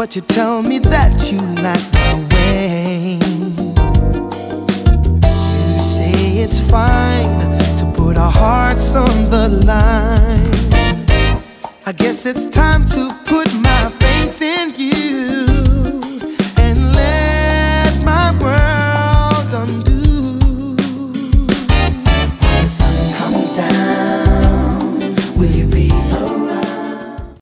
but you tell me that you like my way. You say it's fine to put our hearts on the line. I guess it's time to put my